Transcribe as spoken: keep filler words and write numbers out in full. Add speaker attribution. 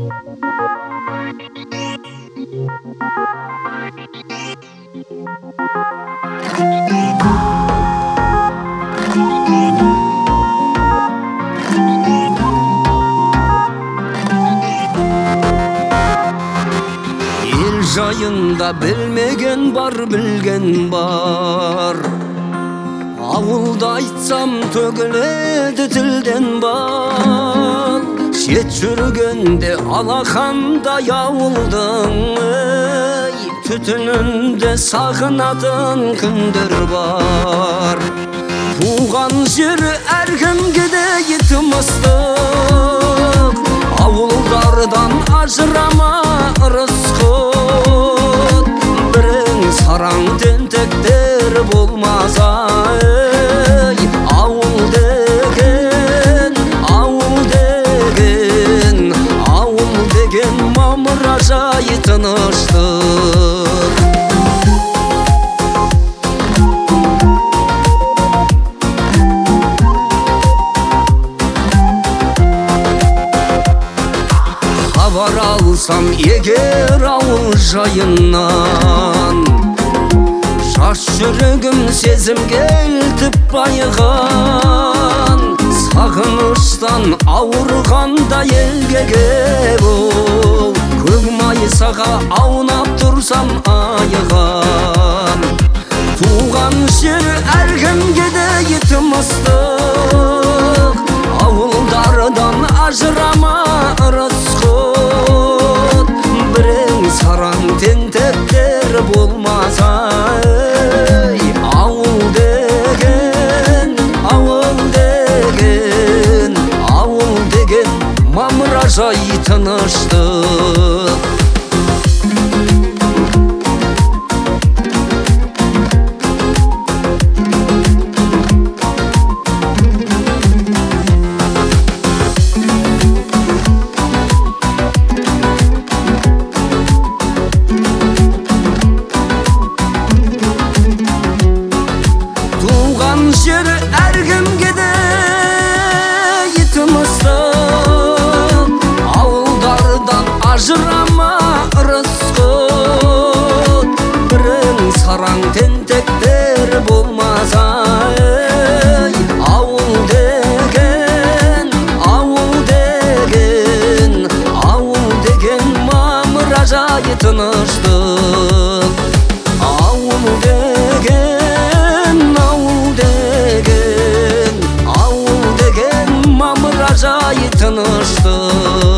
Speaker 1: Ел жайында білмеген бар, білген бар. Ауылда айтсам төгіледі тілден бал. Шет жүргенде алақандай ауылдың, түтінінде сағынатын күндер бар. Туған жері әркімге де етім ыстық, ауылдардан ажырама ырысқыт. Бірің сараң тентектер болмаса, ауыл деген, ауыл деген, ауыл деген мамыражай тыныштық. Хабар алсам егер ауыл жайынан, жас жүрегім сезімге елтіп байыған. Сағыныштан ауырғанда елге кеп ол, көк майсаға аунап тұрсам айыған. Туған жер әркімге де етім ыстық, ауылдардан ажырама ырысқыт. Бірің сараң тентектер болмаса, ауыл деген, ауыл деген, ауыл деген мамыражай тыныштық. Жер әркімге де етім ыстық, ауылдардан ажырама ырысқыт. Бірің сараң тентектер болмаса, ауыл деген, ауыл деген, ауыл деген мамыражай тыныштық. Ауыл деген, ауыл деген, ауыл деген мамыражай тыныштық.